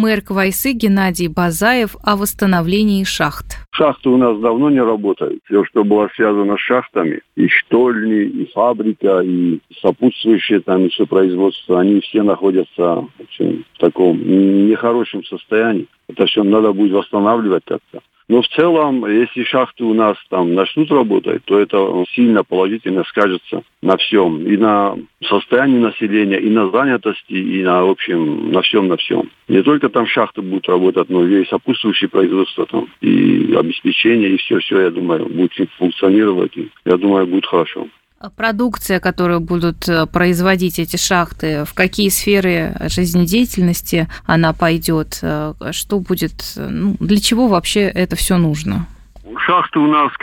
Мэр Квайсы Геннадий Базаев о восстановлении шахт. Шахты у нас давно не работают. Все, что было связано с шахтами, и штольни, и фабрика, и сопутствующие там еще производства, они все находятся в таком нехорошем состоянии. Это все надо будет восстанавливать как-то. Но в целом, если шахты у нас там начнут работать, то это сильно положительно скажется на всем. И на состоянии населения, и на занятости, и на, в общем, на всем. Не только там шахты будут работать, но и сопутствующие производства там, и обеспечение, и все, я думаю, будет функционировать. И, я думаю, будет хорошо. Продукция, которую будут производить эти шахты, в какие сферы жизнедеятельности она пойдет, что будет, для чего вообще это все нужно? Шахты у нас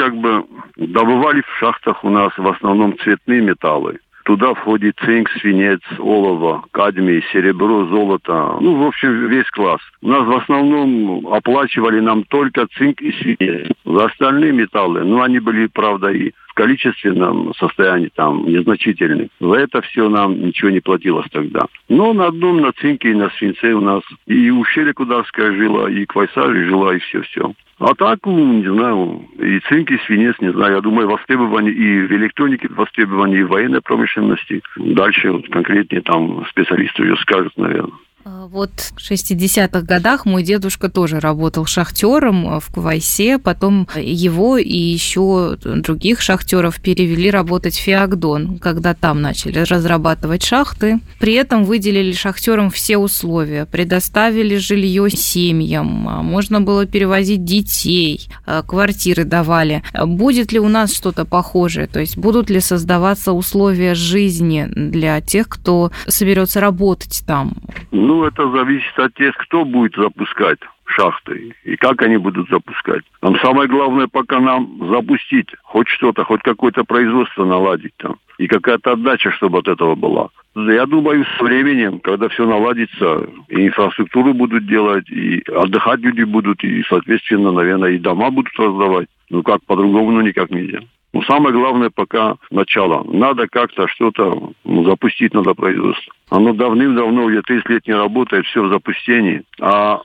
добывали в шахтах у нас в основном цветные металлы. Туда входит цинк, свинец, олово, кадмий, серебро, золото. В общем, весь класс. У нас в основном оплачивали нам только цинк и свинец. За остальные металлы, они были, правда, и в количественном состоянии там незначительны. За это все нам ничего не платилось тогда. Но на одном, на цинке и на свинце у нас и ущелье Кударское жило, и Квайса жила, и все. А так, не знаю, и цинк, и свинец, не знаю, я думаю, востребование и в электронике, востребование и в военной промышленности. Дальше конкретнее там специалисты ее скажут, наверное. Вот в 60-х годах мой дедушка тоже работал шахтером в Квайсе, потом его и еще других шахтеров перевели работать в Феогдон, когда там начали разрабатывать шахты. При этом выделили шахтерам все условия, предоставили жилье семьям, можно было перевозить детей, квартиры давали. Будет ли у нас что-то похожее? То есть будут ли создаваться условия жизни для тех, кто соберется работать там? Это зависит от тех, кто будет запускать шахты и как они будут запускать. Нам самое главное пока нам запустить хоть что-то, хоть какое-то производство наладить там. И какая-то отдача, чтобы от этого была. Я думаю, со временем, когда все наладится, и инфраструктуру будут делать, и отдыхать люди будут, и, соответственно, наверное, и дома будут раздавать. Как по-другому, никак нельзя. Самое главное пока начало. Надо как-то что-то запустить, надо производство. Оно давным-давно, уже 30 лет не работает, все в запустении. А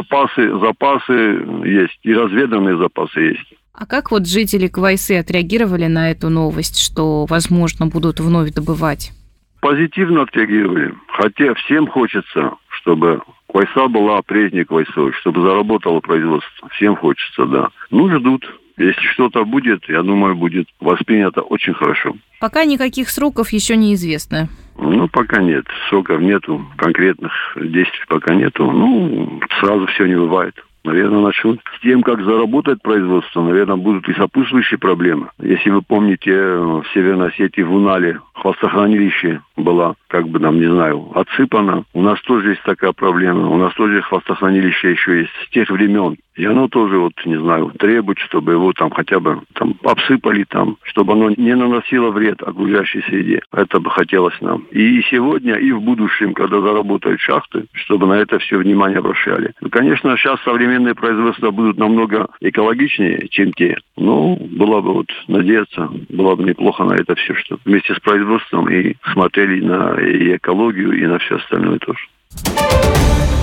запасы есть, и разведанные запасы есть. А как жители Квайсы отреагировали на эту новость, что, возможно, будут вновь добывать? Позитивно отреагировали. Хотя всем хочется, чтобы Квайса была прежней Квайсой, чтобы заработало производство. Всем хочется, да. Ждут. Если что-то будет, я думаю, будет воспринято очень хорошо. Пока никаких сроков еще неизвестно. Пока нет. Сроков нету, конкретных действий пока нету. Сразу все не бывает. Наверное, начнут. С тем, как заработать производство, наверное, будут и сопутствующие проблемы. Если вы помните, в Северной Осетии, в Унале, хвостохранилище было, отсыпано. У нас тоже есть такая проблема. У нас тоже хвостохранилище еще есть с тех времен. И оно тоже, требует, чтобы его хотя бы обсыпали чтобы оно не наносило вред окружающей среде. Это бы хотелось нам. И сегодня, и в будущем, когда заработают шахты, чтобы на это все внимание обращали. Конечно, сейчас современные производства будут намного экологичнее, чем те. Было бы надеяться, было бы неплохо на это все, что вместе с производством и смотрели на и экологию, и на все остальное тоже.